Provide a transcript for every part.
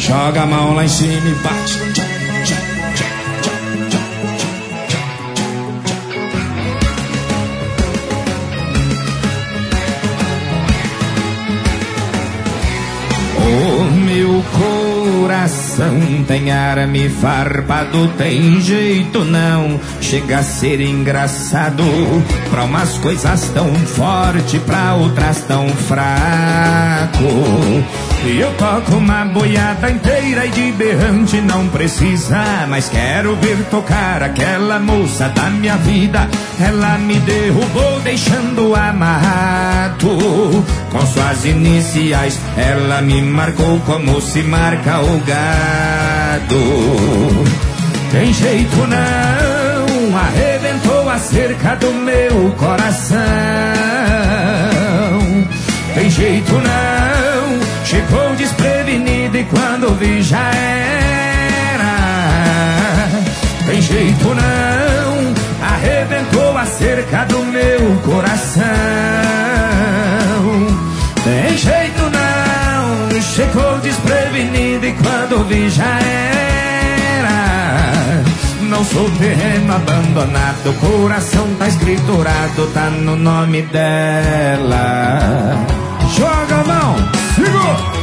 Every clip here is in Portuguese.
Joga a mão lá em cima e bate. O meu coração tem arame farpado, tem jeito não, chega a ser engraçado. Pra umas coisas tão forte, pra outras tão fraco. E eu toco uma boiada inteira e de berrante não precisa, mas quero ver tocar aquela moça da minha vida. Ela me derrubou deixando amarrado. Com suas iniciais ela me marcou como se marca o gado. Tem jeito não, arrebentou a cerca do meu coração. Tem jeito não, chegou desprevenido e quando vi já era. Tem jeito não, arrebentou a cerca do meu coração. Tem jeito não, chegou desprevenido e quando vi já era. Não sou terreno abandonado, coração tá escriturado, tá no nome dela. Joga a mão, segura!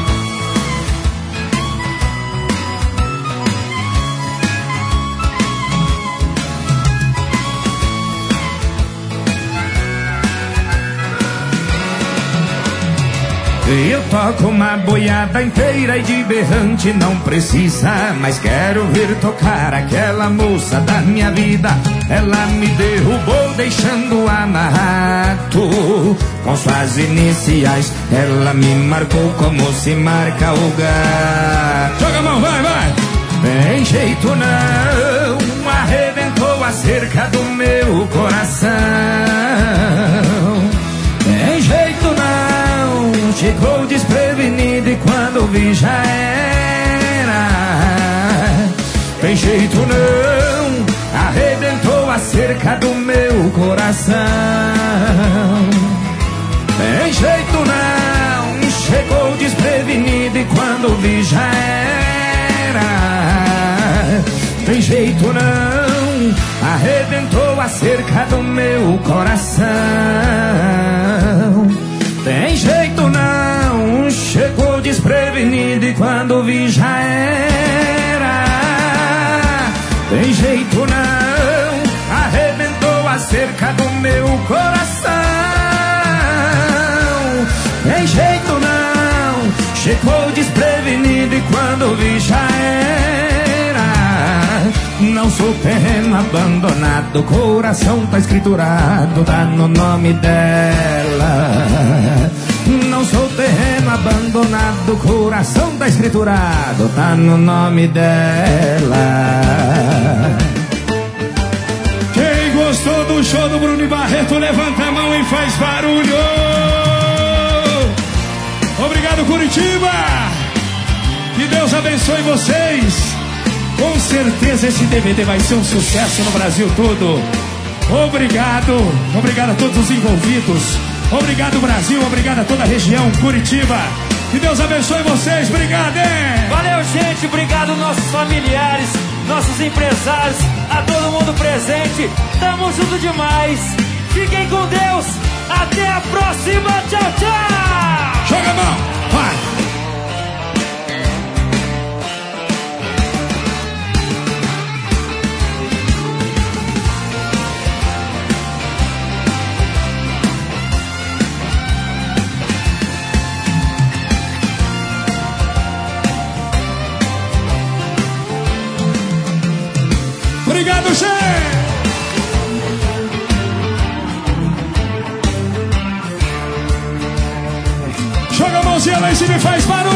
Eu toco uma boiada inteira e de berrante não precisa, mas quero ver tocar aquela moça da minha vida. Ela me derrubou deixando amarrado. Com suas iniciais ela me marcou como se marca o gato. Joga a mão, vai, vai! Tem jeito não, arrebentou a cerca do meu coração. Tem jeito não, chegou desprevenido e quando vi já era. Tem jeito não, arrebentou a cerca do meu coração. Tem jeito não, chegou desprevenido e quando vi já era. Tem jeito não, arrebentou a cerca do meu coração. Tem jeito não, chegou desprevenido e quando vi já era. Tem jeito não, arrebentou a cerca do meu coração. Tem jeito não, chegou desprevenido e quando vi já era. Não sou terreno abandonado, coração tá escriturado, tá no nome dela. Não sou terreno abandonado, coração tá escriturado, tá no nome dela. Quem gostou do show do Bruno e Barreto, levanta a mão e faz barulho. Obrigado, Curitiba. Que Deus abençoe vocês. Com certeza esse DVD vai ser um sucesso no Brasil todo. Obrigado, obrigado a todos os envolvidos. Obrigado, Brasil, obrigado a toda a região, Curitiba. Que Deus abençoe vocês, obrigado, hein? Valeu, gente, obrigado nossos familiares, nossos empresários, a todo mundo presente. Tamo junto demais. Fiquem com Deus. Até a próxima. Tchau, tchau. Joga a mão, vai. Obrigado, Che! Joga a mãozinha lá em cima e faz barulho!